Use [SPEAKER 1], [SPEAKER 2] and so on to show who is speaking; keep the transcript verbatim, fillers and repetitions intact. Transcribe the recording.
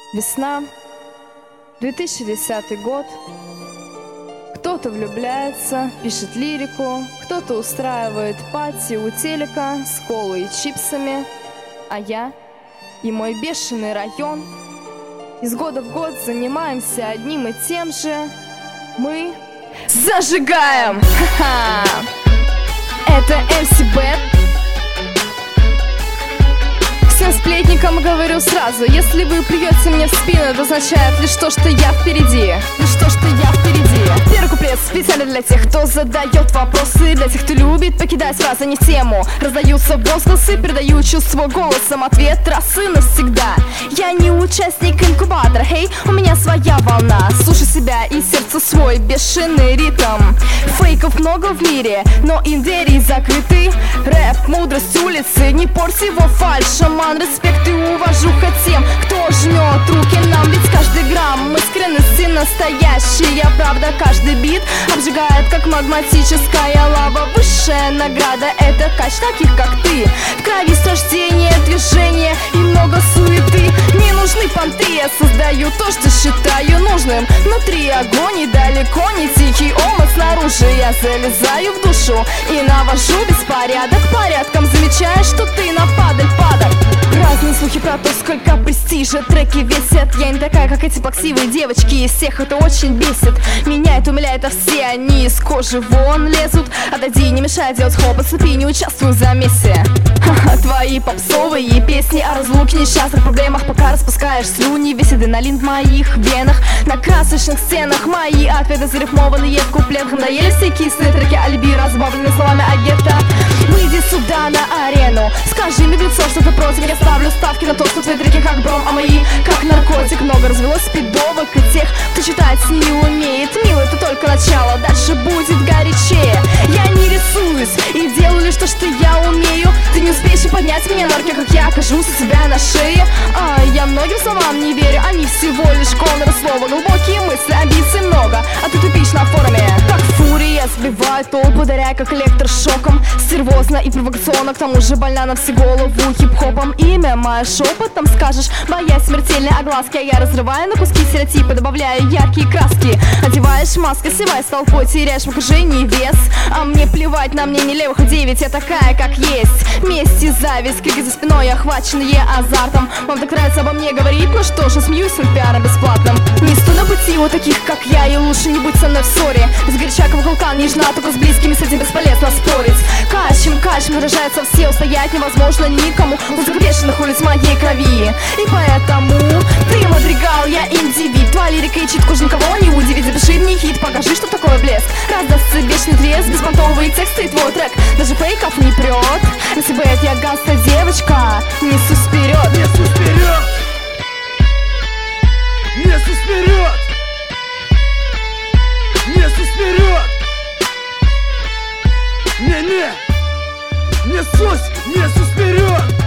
[SPEAKER 1] Весна, две тысячи десятый год. Кто-то влюбляется, пишет лирику, кто-то устраивает пати у телека с колой и чипсами, а я и мой бешеный район из года в год занимаемся одним и тем же. Мы зажигаем! Ха-ха! Это эм си Bad. Всем сплетникам говорю сразу: если вы плюете мне в спину, это означает лишь то, что я впереди. Лишь то, что я впереди. Первый куплет специально для тех, кто задает вопросы, для тех, кто любит покидать фразы не в тему. Раздаются возгласы, передаю чувство голосом. Ответ раз и навсегда: я не участник инкубатора, хей, у меня своя волна. Слушай себя и сердце свой бешеный ритм. Фейков много в мире, но им двери закрыты. Рэп, мудрость улицы, не порть его фальшем. Респект и уважуха тем, кто жмет руки нам. Ведь каждый грамм искренности настоящая правда. Каждый бит обжигает, как магматическая лава. Высшая награда — это кач таких, как ты. В крови с рождения движения и много суеты. Не нужны понты, я создаю то, что считаю нужным. Внутри огонь и далеко не тихий омут снаружи. Я залезаю в душу и навожу беспорядок. Порядком замечаю, что ты нападаль падок. Разные слухи про то, сколько престижа треки весят. Я не такая, как эти плаксивые девочки, из всех это очень бесит. Меня это умиляет, а все они из кожи вон лезут. Отойди, не мешай делать хоп, оцепи, не участвуй в замесе. Ха-ха, твои попсовые песни о разлуке, несчастных проблемах, пока распускаешь слюни. Весь адреналин в моих венах, на красочных сценах. Мои ответы зарифмованные в куплетах. Надоели все кислые треки, алиби разбавлены словами агента. Выйди сюда на арену, скажи мне в лицо, что ты против. Я ставлю ставки на то, что твои треки как бром, а мои как наркотик. Много развелось спидовок и тех, кто читать не умеет. Мил, это только начало, дальше будет горячее. Я не рисуюсь и делаю лишь то, что я умею. Ты не успеешь поднять меня на руке, как я окажусь у тебя на шее. А я многим словам не верю, они всего лишь контуры слова. Глубокие мысли, амбиций много, а ты тупишь на форуме. Как фурия сбивает толпу, ударяя как электрошоком. Стервозно и провокационно, к тому же больна на все голову хип-хопом. Имя мое шепотом скажешь, боясь смертельной огласки. А я разрываю на куски стереотипы, добавляю яркие краски. Одеваешь маски, сливай с толпой, теряешь в окружении вес. А мне плевать на мнение левых людей, ведь я такая, как есть. Месть и зависть, крики за спиной, охваченные азартом. Вам так нравится обо мне говорить, ну что ж, смеюсь над пиаром бесплатным. Не стой на пути у таких, как я, и лучше не будь со мной в ссоре. Сгоряча, как вулкан, нежна, только с близкими, с этим бесполезно спорить. Качем, качем, выражается все, устоять невозможно никому. Музыка бешеных улиц моей крови. И поэтому ты мадригал, я индивид. Твоя лирика и читку уж никого не удивит. Запиши мне хит, покажи, что такое блеск. Раздастся вечный треск, беспонтовые тексты и твой трек даже фейков не прет. Если бы это я гаста девочка, несусь вперед.
[SPEAKER 2] Несусь вперед. Несусь вперед. Несусь вперед. Не-не. Несусь, несусь вперед.